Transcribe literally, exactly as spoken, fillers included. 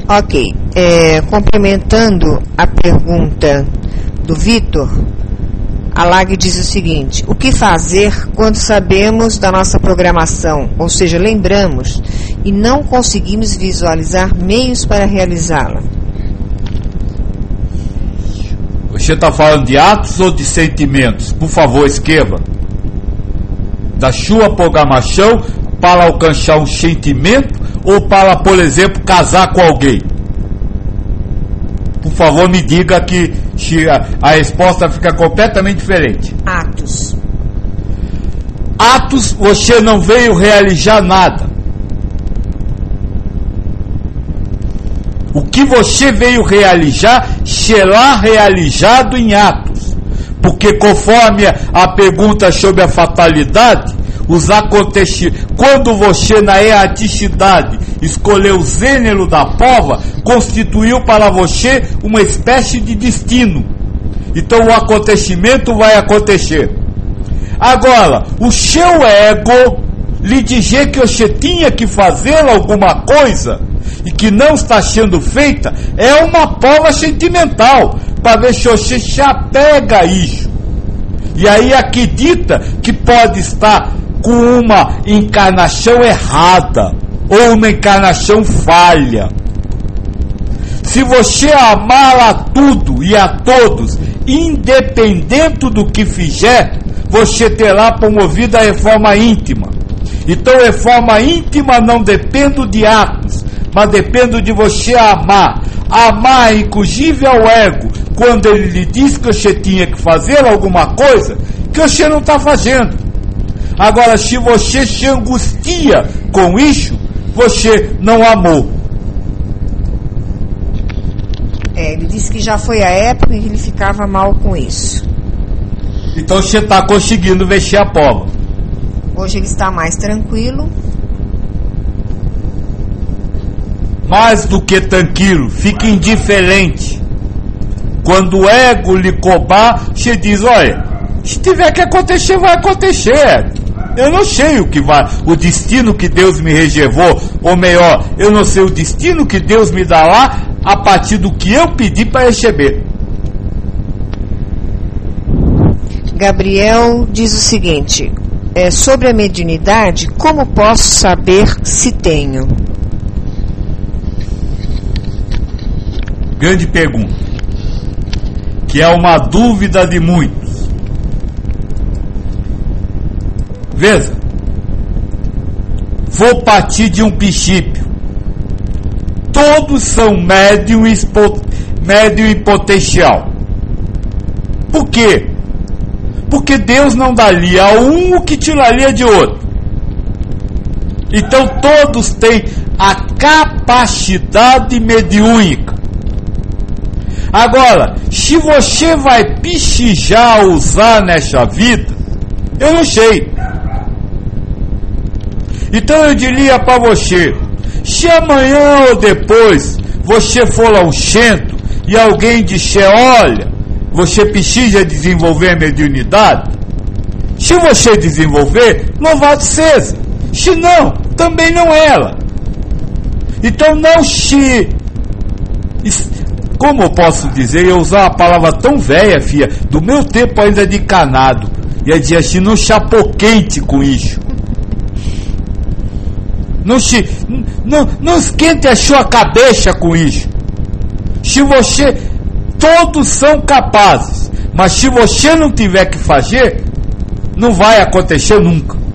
Ok. É, complementando a pergunta do Vitor, a Lag diz o seguinte: o que fazer quando sabemos da nossa programação, ou seja, lembramos, e não conseguimos visualizar meios para realizá-la? Você está falando de atos ou de sentimentos? Por favor, escreva. Da sua programação para alcançar um sentimento ou para, por exemplo, casar com alguém? Por favor, me diga que a, a resposta fica completamente diferente. Atos. Atos, você não veio realizar nada. O que você veio realizar será realizado em atos. Porque conforme a pergunta sobre a fatalidade, os acontecimentos, quando você na erraticidade escolheu o gênero da prova, constituiu para você uma espécie de destino. Então o acontecimento vai acontecer. Agora, o seu ego lhe dizer que você tinha que fazer alguma coisa e que não está sendo feita, é uma prova sentimental, para ver se você se apega a isso. E aí acredita que pode estar com uma encarnação errada, ou uma encarnação falha. Se você amar a tudo e a todos, independente do que fizer, você terá promovido a reforma íntima. Então, reforma íntima não depende de atos, mas depende de você amar. Amar, inclusive, ao ego, quando ele lhe diz que você tinha que fazer alguma coisa que você não está fazendo. Agora, se você se angustia com isso, você não amou. É, ele disse que já foi a época em que ele ficava mal com isso. Então você está conseguindo vestir a prova. Hoje ele está mais tranquilo. Mais do que tranquilo, fique indiferente. Quando o ego lhe cobrar, você diz: olha, se tiver que acontecer, vai acontecer. Eu não sei o que vai, o destino que Deus me reservou, ou melhor, eu não sei o destino que Deus me dá lá a partir do que eu pedi para receber. Gabriel diz o seguinte: é, sobre a mediunidade, como posso saber se tenho? Grande pergunta, que é uma dúvida de muitos. Veja, vou partir de um princípio: todos são médium, médium em potencial. Por quê? Porque Deus não daria a um o que tiraria de outro. Então todos têm a capacidade mediúnica. Agora, se você vai pichijar usar nessa vida, eu não sei. Então eu diria para você: se amanhã ou depois você for ao centro e alguém disser: olha, você precisa desenvolver a mediunidade, se você desenvolver, louvado seja. Se não, também não ela. Então não se... Como eu posso dizer, eu usar uma palavra tão velha, filha, do meu tempo ainda de canado, e é dizer assim, não chapoquente com isso. Não, se, não, não esquente a sua cabeça com isso. Se você, todos são capazes, mas se você não tiver que fazer, não vai acontecer nunca.